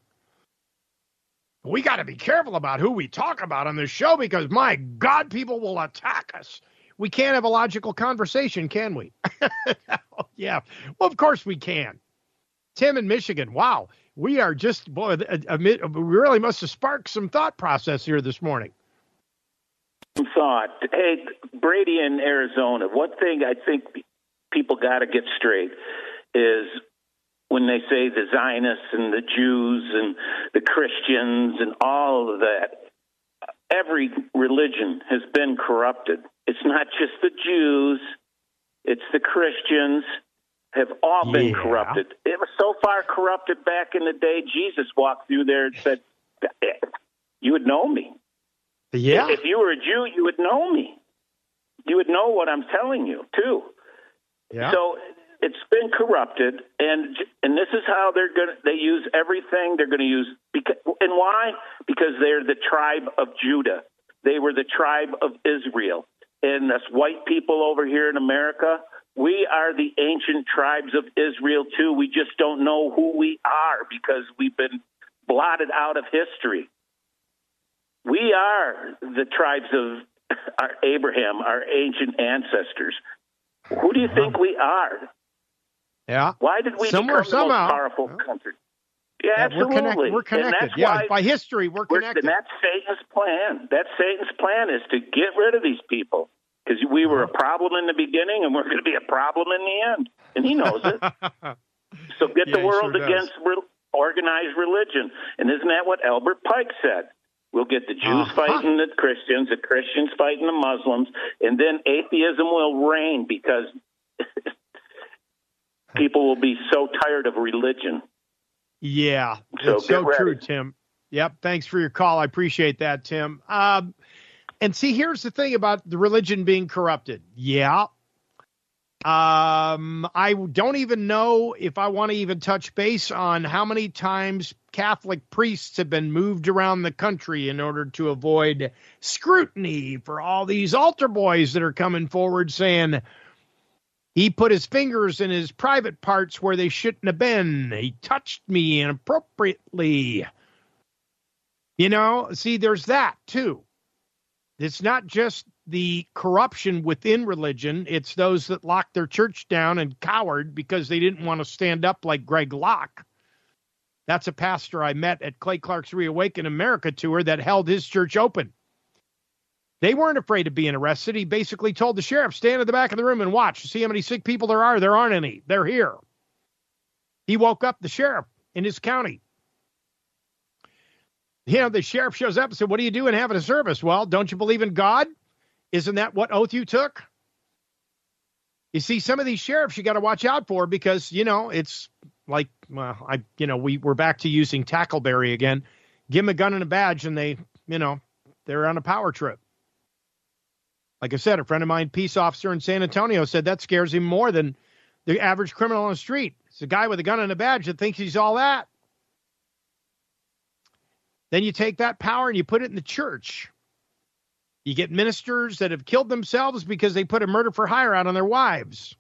We got to be careful about who we talk about on this show because, my God, people will attack us. We can't have a logical conversation, can we? Yeah, well, of course we can. Tim in Michigan, wow, we are just, boy, we really must have sparked some thought process here this morning. Thought, hey, Brady in Arizona, one thing I think people got to get straight is when they say the Zionists and the Jews and the Christians and all of that, every religion has been corrupted. It's not just the Jews, it's the Christians have all yeah. been corrupted. It was so far corrupted back in the day, Jesus walked through there and said, you would know me. Yeah. If you were a Jew, you would know me. You would know what I'm telling you, too. Yeah. So it's been corrupted, and and this is how they're going to, they use everything they're going to use. Because, and why? Because they're the tribe of Judah. They were the tribe of Israel. And us white people over here in America, we are the ancient tribes of Israel, too. We just don't know who we are because we've been blotted out of history. We are the tribes of our Abraham, our ancient ancestors. Who do you think we are? Yeah. Why did we Somewhere, become the somehow. most powerful yeah. country? Yeah, yeah, absolutely. We're connected. We're connected. And that's yeah, why by history, we're connected. And that's Satan's plan. That's Satan's plan is to get rid of these people because we were a problem in the beginning and we're going to be a problem in the end. And he knows it. So get yeah, the world sure against re- organized religion. And isn't that what Albert Pike said? We'll get the Jews uh-huh. fighting the Christians, the Christians fighting the Muslims, and then atheism will reign because people will be so tired of religion. Yeah, So it's so get true, ready. Tim. Yep, thanks for your call. I appreciate that, Tim. Um, and see, here's the thing about the religion being corrupted. Yeah. Um, I don't even know if I want to even touch base on how many times Catholic priests have been moved around the country in order to avoid scrutiny for all these altar boys that are coming forward saying he put his fingers in his private parts where they shouldn't have been. He touched me inappropriately. You know, see, there's that too. It's not just the corruption within religion. It's those that locked their church down and cowered because they didn't want to stand up like Greg Locke. That's a pastor I met at Clay Clark's Reawaken America tour that held his church open. They weren't afraid of being arrested. He basically told the sheriff, stand at the back of the room and watch. See how many sick people there are? There aren't any. They're here. He woke up the sheriff in his county. You know, the sheriff shows up and said, what are you doing having a service? Well, don't you believe in God? Isn't that what oath you took? You see, some of these sheriffs you got to watch out for because, you know, it's like, well, I, you know, we, we're back to using Tackleberry again. Give them a gun and a badge and they, you know, they're on a power trip. Like I said, a friend of mine, peace officer in San Antonio, said that scares him more than the average criminal on the street. It's a guy with a gun and a badge that thinks he's all that. Then you take that power and you put it in the church. You get ministers that have killed themselves because they put a murder for hire out on their wives.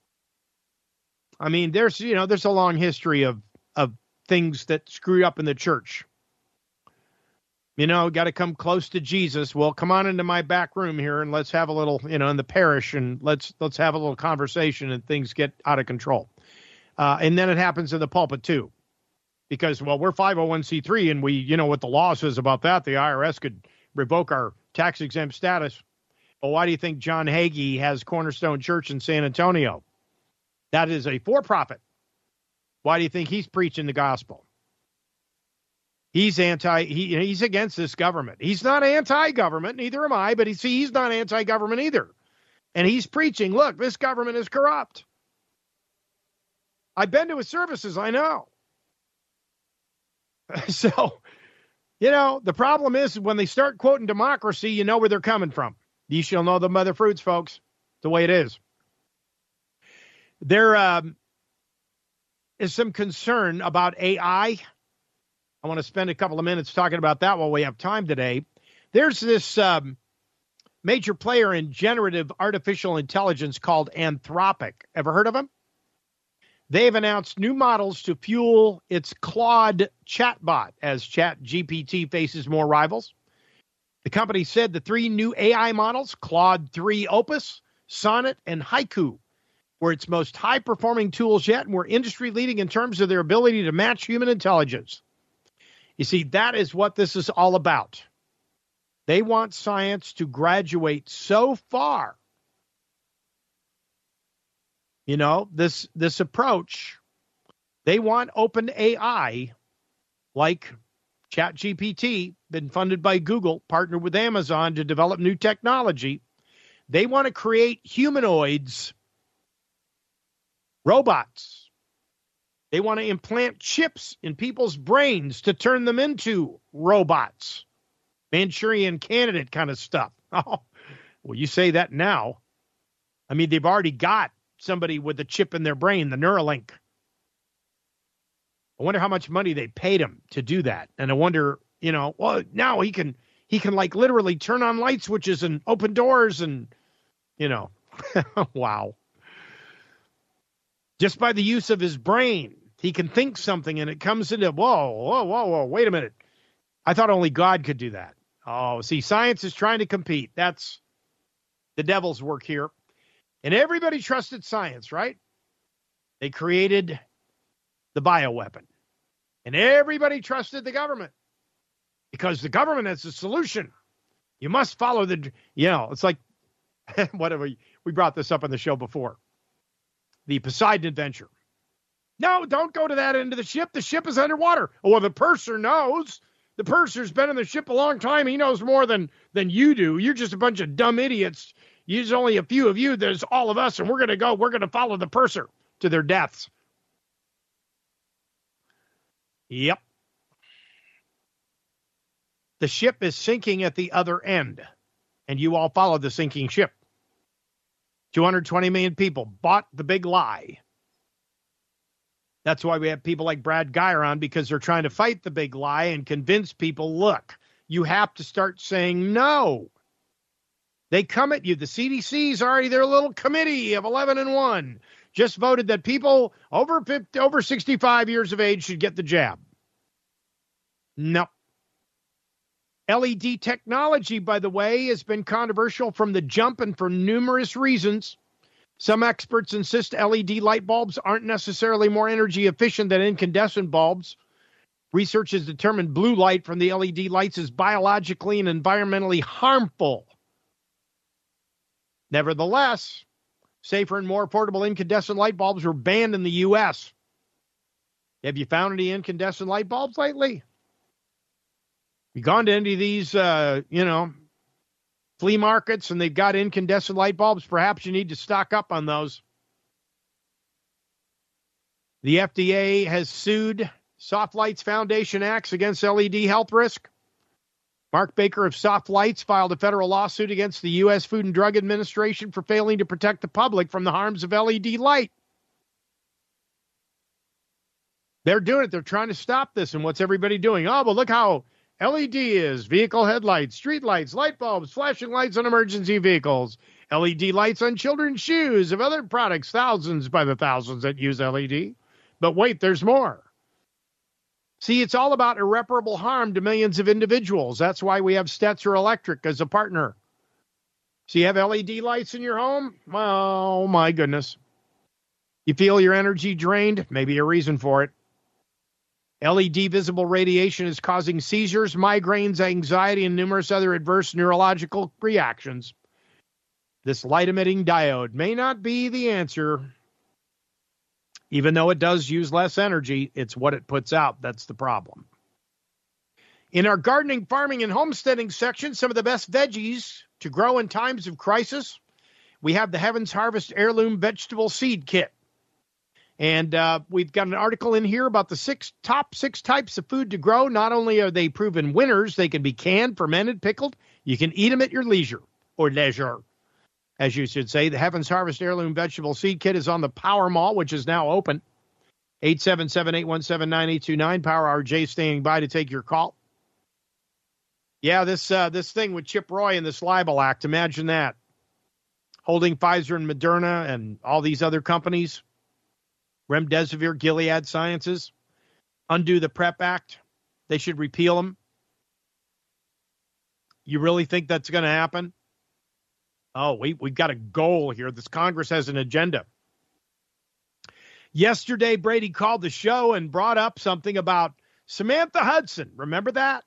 I mean, there's, you know, there's a long history of, of things that screw up in the church. You know, got to come close to Jesus. Well, come on into my back room here and let's have a little, you know, in the parish and let's, let's have a little conversation and things get out of control. Uh, and then it happens in the pulpit too. Because, well, we're five oh one c three and we, you know what the law says about that. The I R S could revoke our tax exempt status. Well, why do you think John Hagee has Cornerstone Church in San Antonio? That is a for-profit. Why do you think he's preaching the gospel? He's anti, he, he's against this government. He's not anti-government, neither am I, but he, see, he's not anti-government either. And he's preaching, look, this government is corrupt. I've been to his services, I know. So, you know, the problem is when they start quoting democracy, you know where they're coming from. You shall know them by their fruits, folks. The way it is. There um, is some concern about A I. I want to spend a couple of minutes talking about that while we have time today. There's this um, major player in generative artificial intelligence called Anthropic. Ever heard of him? They've announced new models to fuel its Claude chatbot as ChatGPT faces more rivals. The company said the three new A I models, Claude three Opus, Sonnet, and Haiku, were its most high-performing tools yet and were industry-leading in terms of their ability to match human intelligence. You see, that is what this is all about. They want science to graduate so far. You know, this this approach, they want OpenAI, like ChatGPT, been funded by Google, partnered with Amazon to develop new technology. They want to create humanoids, robots. They want to implant chips in people's brains to turn them into robots. Manchurian Candidate kind of stuff. Oh, well, you say that now. I mean, they've already got somebody with a chip in their brain, the Neuralink. I wonder how much money they paid him to do that. And I wonder, you know, well, now he can, he can like literally turn on light switches and open doors and, you know, wow. Just by the use of his brain, he can think something and it comes into, whoa, whoa, whoa, whoa, wait a minute. I thought only God could do that. Oh, see, science is trying to compete. That's the devil's work here. And everybody trusted science, right? They created the bioweapon. And everybody trusted the government because the government has the solution. You must follow the, you know, it's like, whatever, we brought this up on the show before. The Poseidon Adventure. No, don't go to that end of the ship. The ship is underwater. Oh, well, the purser knows. The purser's been in the ship a long time. He knows more than, than you do. You're just a bunch of dumb idiots. There's only a few of you. There's all of us, and we're going to go. We're going to follow the purser. to their deaths. Yep. The ship is sinking at the other end, and you all follow the sinking ship. two hundred twenty million people bought the big lie. That's why we have people like Brad Geyer on, because they're trying to fight the big lie and convince people, look, you have to start saying no. They come at you. The C D C's already, their little committee of eleven and one just voted that people over fifty, over sixty-five years of age should get the jab. No. L E D technology, by the way, has been controversial from the jump and for numerous reasons. Some experts insist L E D light bulbs aren't necessarily more energy efficient than incandescent bulbs. Research has determined blue light from the L E D lights is biologically and environmentally harmful. Nevertheless, safer and more affordable incandescent light bulbs were banned in the U S. Have you found any incandescent light bulbs lately? You gone to any of these, uh, you know, flea markets and they've got incandescent light bulbs? Perhaps you need to stock up on those. The F D A has sued Soft Lights Foundation Acts against L E D health risk. Mark Baker of Soft Lights filed a federal lawsuit against the U S Food and Drug Administration for failing to protect the public from the harms of L E D light. They're doing it. They're trying to stop this. And what's everybody doing? Oh, well, look how L E D is. Vehicle headlights, street lights, light bulbs, flashing lights on emergency vehicles, L E D lights on children's shoes, of other products, thousands by the thousands that use L E D. But wait, there's more. See, it's all about irreparable harm to millions of individuals. That's why we have Stetzer Electric as a partner. So you have L E D lights in your home? Oh, my goodness. You feel your energy drained? Maybe a reason for it. L E D visible radiation is causing seizures, migraines, anxiety, and numerous other adverse neurological reactions. This light-emitting diode may not be the answer. Even though it does use less energy, it's what it puts out. That's the problem. In our gardening, farming, and homesteading section, some of the best veggies to grow in times of crisis, we have the Heaven's Harvest Heirloom Vegetable Seed Kit. And uh, we've got an article in here about the six top six types of food to grow. Not only are they proven winners, they can be canned, fermented, pickled. You can eat them at your leisure, or leisure, as you should say. The Heaven's Harvest Heirloom Vegetable Seed Kit is on the Power Mall, which is now open. eight seven seven, eight one seven, nine eight two nine. Power Hour Jay standing by to take your call. Yeah, this uh, this thing with Chip Roy and this libel act, imagine that. Holding Pfizer and Moderna and all these other companies. Remdesivir, Gilead Sciences. Undo the PrEP Act. They should repeal them. You really think that's going to happen? Oh, we, we've got a goal here. This Congress has an agenda. Yesterday, Brady called the show and brought up something about Samantha Hudson. Remember that?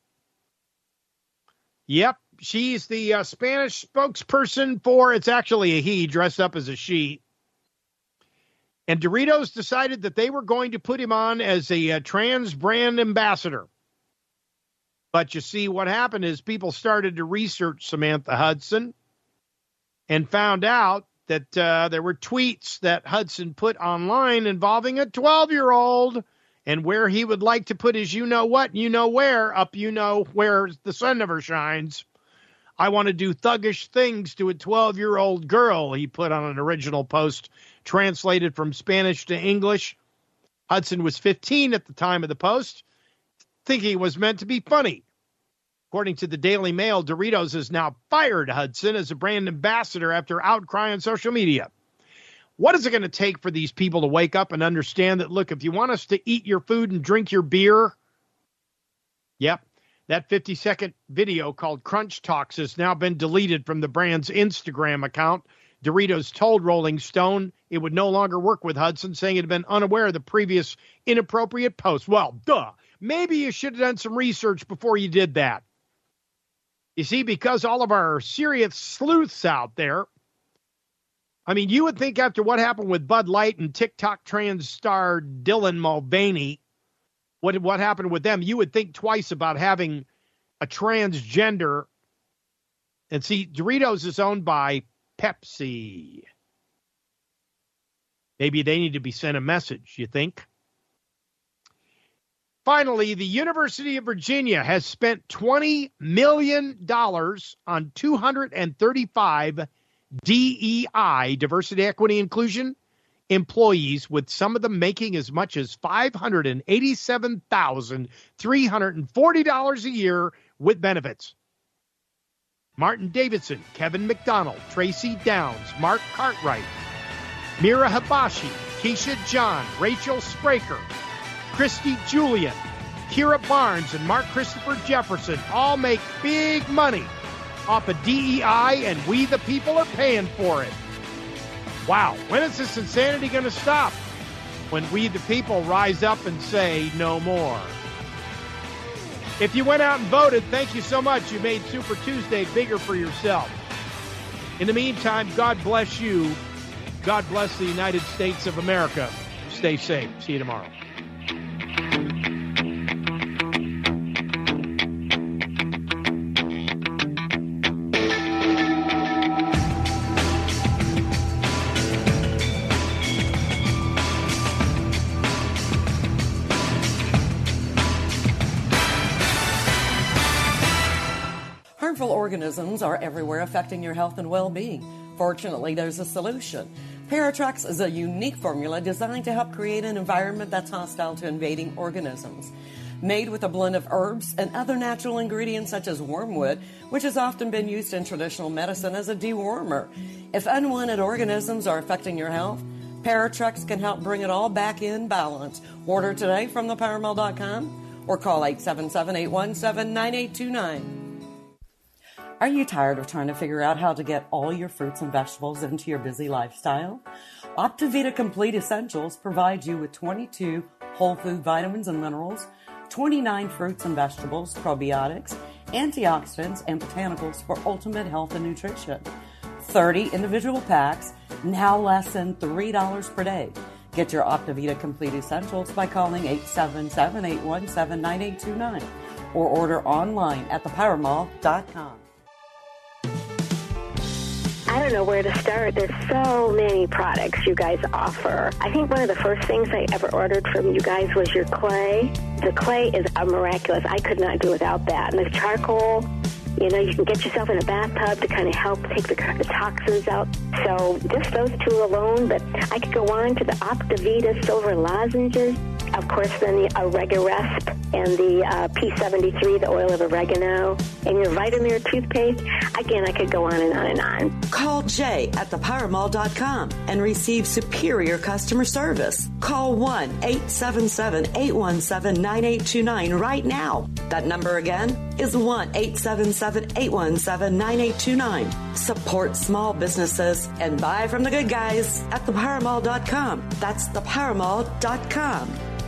Yep. She's the uh, Spanish spokesperson for, it's actually a he dressed up as a she. And Doritos decided that they were going to put him on as a, a trans brand ambassador. But you see, what happened is people started to research Samantha Hudson and found out that uh, there were tweets that Hudson put online involving a twelve-year-old and where he would like to put his you-know-what, you-know-where, up you-know-where the sun never shines. I want to do thuggish things to a twelve-year-old girl, he put on an original post translated from Spanish to English. Hudson was fifteen at the time of the post, thinking it was meant to be funny. According to the Daily Mail, Doritos has now fired Hudson as a brand ambassador after outcry on social media. What is it going to take for these people to wake up and understand that, look, if you want us to eat your food and drink your beer, yep, that fifty-second video called Crunch Talks has now been deleted from the brand's Instagram account. Doritos told Rolling Stone it would no longer work with Hudson, saying it had been unaware of the previous inappropriate post. Well, duh. Maybe you should have done some research before you did that. You see, because all of our serious sleuths out there, I mean, you would think after what happened with Bud Light and TikTok trans star Dylan Mulvaney, what, what happened with them, you would think twice about having a transgender. And see, Doritos is owned by Pepsi. Maybe they need to be sent a message, you think? Finally, the University of Virginia has spent twenty million dollars on two hundred thirty-five D E I, diversity, equity, inclusion, employees, with some of them making as much as five hundred eighty-seven thousand three hundred forty dollars a year with benefits. Martin Davidson, Kevin McDonald, Tracy Downs, Mark Cartwright, Mira Habashi, Keisha John, Rachel Spraker, Christy Julian, Kira Barnes, and Mark Christopher Jefferson all make big money off of D E I, and we the people are paying for it. Wow, when is this insanity going to stop? When we the people rise up and say no more. If you went out and voted, thank you so much. You made Super Tuesday bigger for yourself. In the meantime, God bless you. God bless the United States of America. Stay safe. See you tomorrow. Harmful organisms are everywhere, affecting your health and well-being. Fortunately, there's a solution. Paratrex is a unique formula designed to help create an environment that's hostile to invading organisms. Made with a blend of herbs and other natural ingredients such as wormwood, which has often been used in traditional medicine as a dewormer. If unwanted organisms are affecting your health, Paratrex can help bring it all back in balance. Order today from the power mall dot com or call eight seven seven, eight one seven, nine eight two nine. Are you tired of trying to figure out how to get all your fruits and vegetables into your busy lifestyle? OptiVita Complete Essentials provides you with twenty-two whole food vitamins and minerals, twenty-nine fruits and vegetables, probiotics, antioxidants, and botanicals for ultimate health and nutrition. thirty individual packs, now less than three dollars per day. Get your OptiVita Complete Essentials by calling eight seven seven, eight one seven, nine eight two nine or order online at the power mall dot com. I don't know where to start. There's so many products you guys offer. I think one of the first things I ever ordered from you guys was your clay. The clay is a miraculous. I could not do without that. And the charcoal, you know, you can get yourself in a bathtub to kind of help take the, the toxins out. So just those two alone, but I could go on to the OptiVita silver lozenges. Of course, then the Oregaresp and the uh, P seventy-three, the oil of oregano, and your Vitamir toothpaste. Again, I could go on and on and on. Call Jay at the power mall dot com and receive superior customer service. Call one eight seven seven, eight one seven, nine eight two nine right now. That number again is one eight seven seven, eight one seven, nine eight two nine. Support small businesses and buy from the good guys at the power mall dot com. That's the power mall dot com.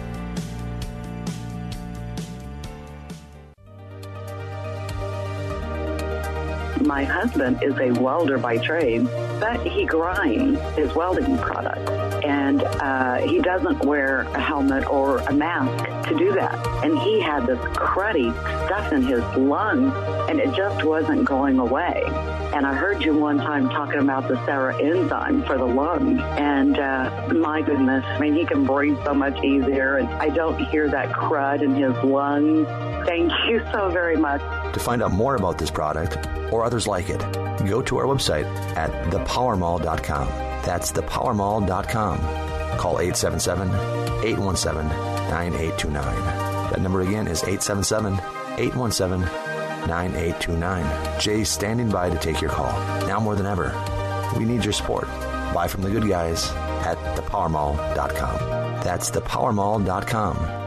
My husband is a welder by trade, but he grinds his welding products. And uh, he doesn't wear a helmet or a mask to do that. And he had this cruddy stuff in his lungs, and it just wasn't going away. And I heard you one time talking about the Sarah enzyme for the lungs. And uh, my goodness, I mean, he can breathe so much easier, and I don't hear that crud in his lungs. Thank you so very much. To find out more about this product or others like it, go to our website at the power mall dot com. That's the power mall dot com. Call eight seven seven, eight one seven, nine eight two nine. That number again is eight seven seven, eight one seven, nine eight two nine. Jay's standing by to take your call. Now more than ever, we need your support. Buy from the good guys at the power mall dot com. That's the power mall dot com.